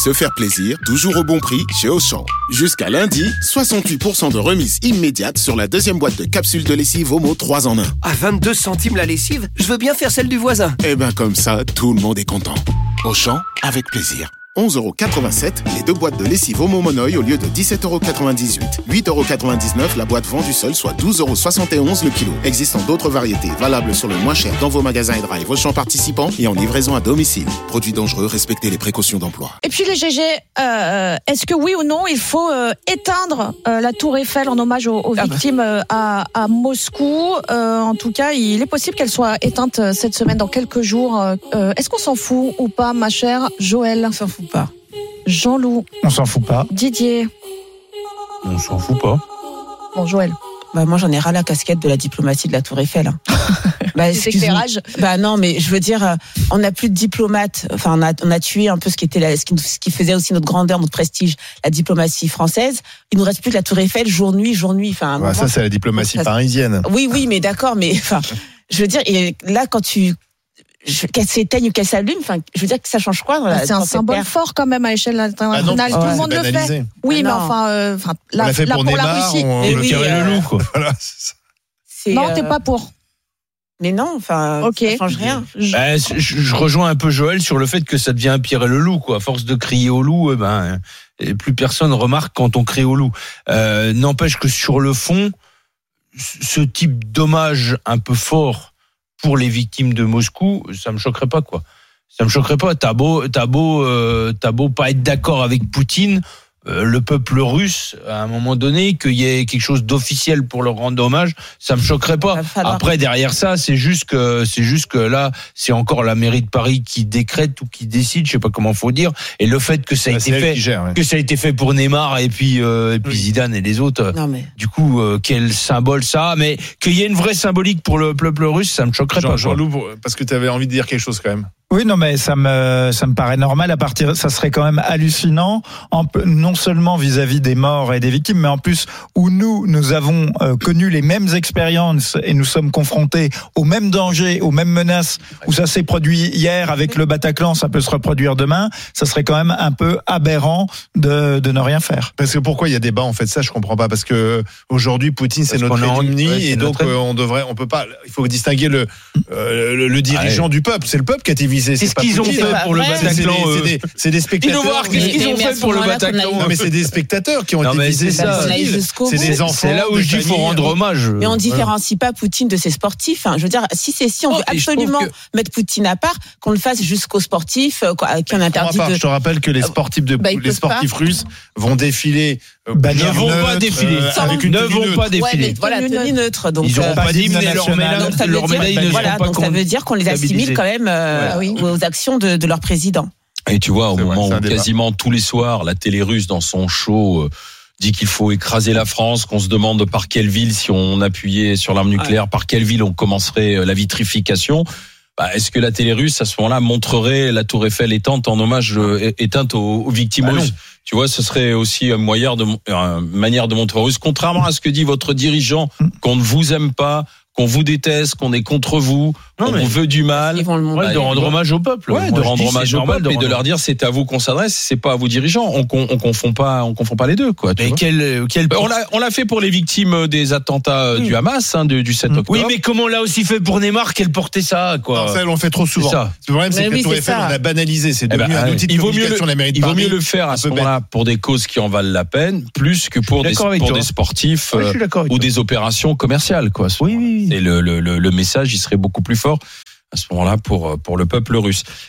Se faire plaisir, toujours au bon prix chez Auchan. Jusqu'à lundi, 68% de remise immédiate sur la deuxième boîte de capsules de lessive Omo 3 en 1. À 22 centimes la lessive, je veux bien faire celle du voisin. Et ben comme ça, tout le monde est content. Auchan, avec plaisir. 11,87€ les 2 boîtes de lessive Omo Monoï au lieu de 17,98€. 8,99€ la boîte vendue seule, soit 12,71€ le kilo. Existant d'autres variétés, valables sur le moins cher dans vos magasins et drive Auchan participants et en livraison à domicile. Produits dangereux, respectez les précautions d'emploi. Et puis les GG, est-ce que oui ou non, il faut éteindre la tour Eiffel en hommage aux victimes à Moscou. En tout cas, il est possible qu'elle soit éteinte cette semaine dans quelques jours. Est-ce qu'on s'en fout ou pas, ma chère Joël? On s'en fout pas. Jean-Loup. On s'en fout pas. Didier. On s'en fout pas. Bon, Joël. Moi, j'en ai ras la casquette de la diplomatie de la Tour Eiffel. C'est éclairage. Non, mais je veux dire, on n'a plus de diplomates. Enfin, on a tué un peu ce qui faisait aussi notre grandeur, notre prestige, la diplomatie française. Il nous reste plus que la Tour Eiffel, jour nuit. Enfin, Ça, c'est la diplomatie parisienne. Oui, mais d'accord, mais enfin, je veux dire, et là, quand qu'elle s'éteigne ou qu'elle s'allume, enfin, je veux dire que ça change quoi c'est un symbole fort quand même à l'échelle internationale. Tout le monde le fait. Oui, mais enfin, on l'a fait pour Neymar, la Russie. On le loup, quoi. Voilà, c'est ça. Non, t'es pas pour. Mais non, enfin, ça change rien. Je rejoins un peu Joël sur le fait que ça devient un Pierre et le loup, quoi. À force de crier au loup, plus personne remarque quand on crie au loup. N'empêche que sur le fond, ce type d'hommage un peu fort pour les victimes de Moscou, ça me choquerait pas, quoi. Ça me choquerait pas. T'as beau pas être d'accord avec Poutine, le peuple russe, à un moment donné, qu'il y ait quelque chose d'officiel pour leur rendre hommage, ça me choquerait pas. Après, derrière ça, c'est juste que là, c'est encore la mairie de Paris qui décrète ou qui décide, je sais pas comment faut dire. Et le fait que ça a été fait pour Neymar et puis Zidane et les autres. Non, mais... Du coup, quel symbole ça? Mais qu'il y ait une vraie symbolique pour le peuple russe, ça me choquerait pas. Jean-Loup, parce que tu avais envie de dire quelque chose quand même. Oui, non, mais ça me paraît normal. Ça serait quand même hallucinant, non seulement vis-à-vis des morts et des victimes, mais en plus où nous avons connu les mêmes expériences et nous sommes confrontés aux mêmes dangers, aux mêmes menaces. Où ça s'est produit hier avec le Bataclan, ça peut se reproduire demain. Ça serait quand même un peu aberrant de ne rien faire. Parce que pourquoi il y a débat en fait, ça je comprends pas. Parce que aujourd'hui Poutine c'est notre ennemi et donc on peut pas. Il faut distinguer le dirigeant du peuple. C'est le peuple qui a été visé. C'est ce qu'ils ont fait pour le Bataclan. C'est des spectateurs. Qu'est-ce qu'ils ont fait pour le Bataclan? Non, mais c'est des spectateurs qui ont été visés. C'est des enfants. C'est là où je dis qu'il faut rendre hommage. Mais on différencie pas Poutine de ses sportifs. Je veux dire, si on veut absolument mettre Poutine à part, qu'on le fasse jusqu'aux sportifs, qui en interdit de... Je te rappelle que les sportifs russes vont défiler. Ne vont pas défiler. Ne vont pas défiler. Voilà, tenue neutre. Ils n'auront pas dit leur médaille. Voilà, donc ça veut dire qu'on les assimile quand même aux actions de leur président. Et tu vois, au moment où quasiment tous les soirs, la télé russe dans son show dit qu'il faut écraser la France, qu'on se demande par quelle ville, si on appuyait sur l'arme nucléaire, par quelle ville on commencerait la vitrification. Est-ce que la télé russe, à ce moment-là, montrerait la tour Eiffel éteinte en hommage éteinte aux victimes russes? Tu vois, ce serait aussi une manière de montrer aux Russes, contrairement à ce que dit votre dirigeant, qu'on ne vous aime pas, qu'on vous déteste, qu'on est contre vous, qu'on vous veut du mal. De rendre hommage au peuple. De rendre hommage au peuple et de leur dire c'est à vous qu'on s'adresse, c'est pas à vos dirigeants. On confond pas les deux, quoi. Mais on l'a fait pour les victimes des attentats du Hamas, du 7 octobre. Oui, mais comme on l'a aussi fait pour Neymar, qu'elle portait ça, quoi. Non, ça, on le fait trop souvent. Le problème, c'est que la Tour Eiffel, on a banalisé. C'est devenu un outil de communication de la mairie de Paris. Il vaut mieux le faire à ce moment-là pour des causes qui en valent la peine, plus que pour des sportifs ou des opérations commerciales, quoi. Oui. Et le message, il serait beaucoup plus fort à ce moment-là pour le peuple russe.